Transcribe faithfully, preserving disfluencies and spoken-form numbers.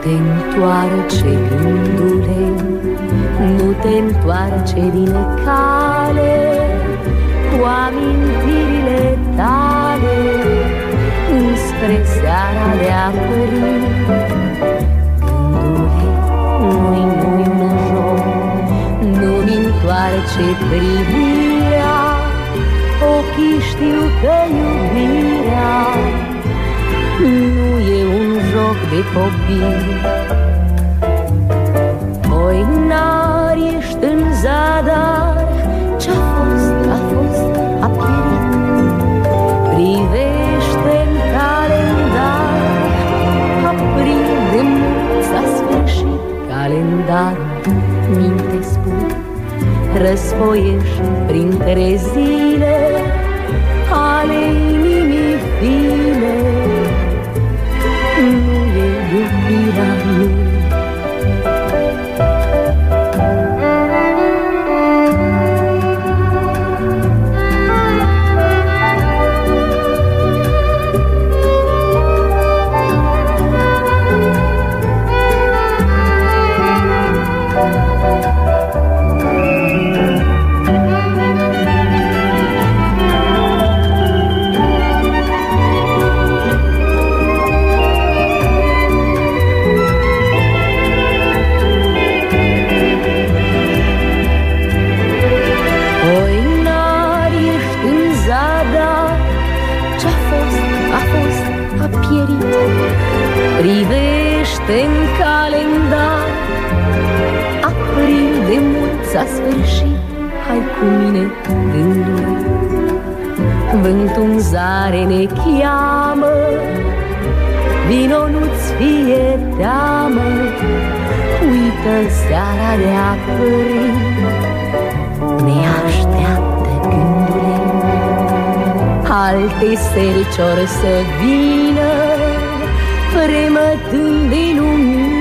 te întoarce, gândule, nu te întoarce din cale cu amintirile tale înspre seara de apărut. Gândule, nu-i, nu-i un joc, nu-mi întoarce privirea, ochii știu că iubirea nu e un joc de copii. Oi, n-ar ești în zadar, ce-a fost, a fost, a pierit. Privește-n calendar, april de mult s-a sfârșit. Calendarul, minte spun, răsfoiești printre zile ale inimii fine. Nu e iubirea lui. Privește-n calendar, april de mult s-a sfârșit. Hai cu mine, gândule, vântul în zare ne cheamă, vino, nu-ți fie teamă. Uită seara de april, ne așteaptă, gândule, alte seri ce-or să vină, fremătând de lumină.